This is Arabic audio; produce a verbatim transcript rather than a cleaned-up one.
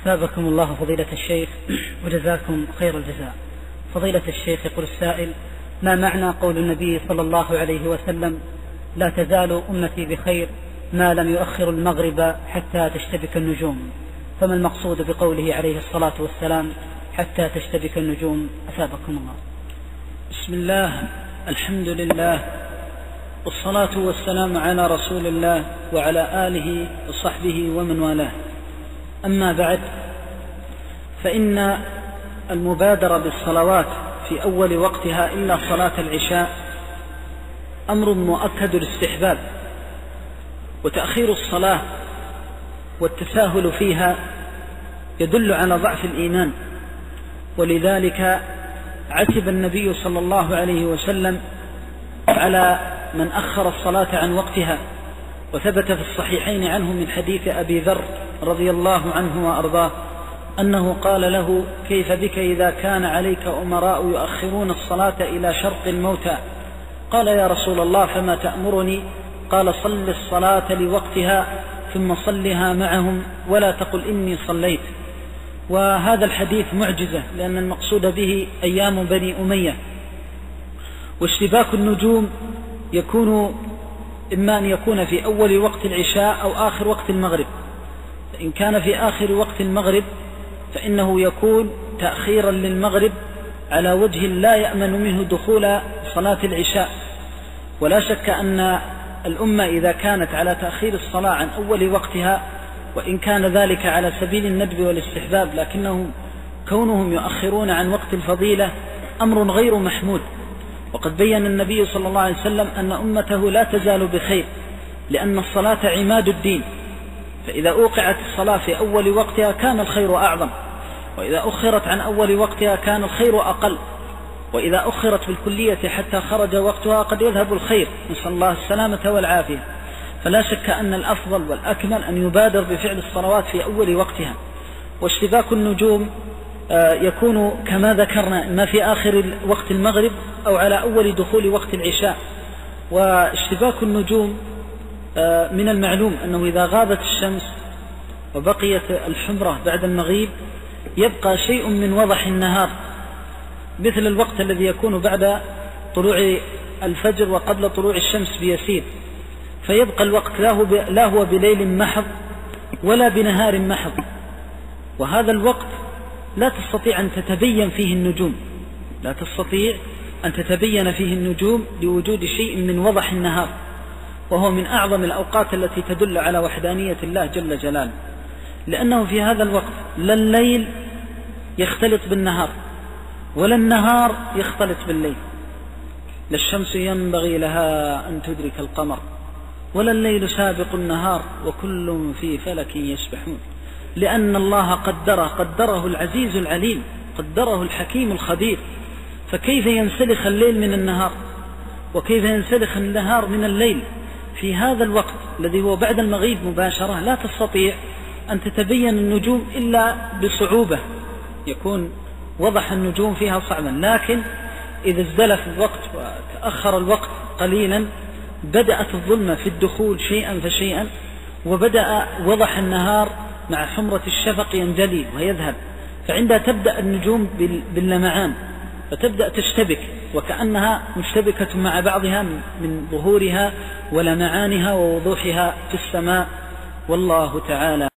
أثابكم الله فضيلة الشيخ وجزاكم خير الجزاء. فضيلة الشيخ، يقول السائل: ما معنى قول النبي صلى الله عليه وسلم: لا تزال أمتي بخير ما لم يؤخر المغرب حتى تشتبك النجوم؟ فما المقصود بقوله عليه الصلاة والسلام حتى تشتبك النجوم؟ أثابكم الله. بسم الله، الحمد لله، والصلاة والسلام على رسول الله وعلى آله وصحبه ومن والاه. أما بعد، فإن المبادرة بالصلوات في أول وقتها إلا صلاة العشاء أمر مؤكد الاستحباب، وتأخير الصلاة والتساهل فيها يدل على ضعف الإيمان، ولذلك عتب النبي صلى الله عليه وسلم على من أخر الصلاة عن وقتها. وثبت في الصحيحين عنه من حديث أبي ذر رضي الله عنه وأرضاه أنه قال له: كيف بك إذا كان عليك أمراء يؤخرون الصلاة إلى شرق الموتى؟ قال: يا رسول الله، فما تأمرني؟ قال: صل الصلاة لوقتها ثم صلها معهم ولا تقل إني صليت. وهذا الحديث معجزة، لأن المقصود به أيام بني أمية. واشتباك النجوم يكون إما أن يكون في أول وقت العشاء أو آخر وقت المغرب. فإن كان في آخر وقت المغرب فإنه يكون تأخيرا للمغرب على وجه لا يأمن منه دخول صلاة العشاء. ولا شك أن الأمة إذا كانت على تأخير الصلاة عن أول وقتها، وإن كان ذلك على سبيل الندب والاستحباب، لكنهم كونهم يؤخرون عن وقت الفضيلة أمر غير محمود. وقد بيّن النبي صلى الله عليه وسلم أن أمته لا تزال بخير، لأن الصلاة عماد الدين، فإذا أوقعت الصلاة في أول وقتها كان الخير أعظم، وإذا أخرت عن أول وقتها كان الخير أقل، وإذا أخرت بالكلية حتى خرج وقتها قد يذهب الخير، نسأل الله السلامة والعافية. فلا شك أن الأفضل والأكمل أن يبادر بفعل الصلوات في أول وقتها. واشتباك النجوم يكون كما ذكرنا إما في آخر وقت المغرب أو على أول دخول وقت العشاء. واشتباك النجوم من المعلوم أنه إذا غابت الشمس وبقيت الحمرة بعد المغيب يبقى شيء من وضح النهار، مثل الوقت الذي يكون بعد طلوع الفجر وقبل طلوع الشمس بيسير، فيبقى الوقت لا هو بليل محض ولا بنهار محض. وهذا الوقت لا تستطيع أن تتبين فيه النجوم، لا تستطيع أن تتبين فيه النجوم لوجود شيء من وضح النهار، وهو من أعظم الأوقات التي تدل على وحدانية الله جل جلاله، لأنه في هذا الوقت لا الليل يختلط بالنهار ولا النهار يختلط بالليل. لا الشمس ينبغي لها أن تدرك القمر ولا الليل سابق النهار وكل في فلك يسبحون، لأن الله قدره قدره العزيز العليم، قدره الحكيم الخبير. فكيف ينسلخ الليل من النهار وكيف ينسلخ النهار من الليل في هذا الوقت الذي هو بعد المغيب مباشرة؟ لا تستطيع أن تتبين النجوم إلا بصعوبة، يكون وضح النجوم فيها صعبا. لكن إذا ازدلف الوقت وتأخر الوقت قليلا بدأت الظلمة في الدخول شيئا فشيئا، وبدأ وضح النهار مع حمرة الشفق ينجلي ويذهب، فعندها تبدأ النجوم باللمعان فتبدأ تشتبك وكأنها مشتبكة مع بعضها من ظهورها ولمعانها ووضوحها في السماء. والله تعالى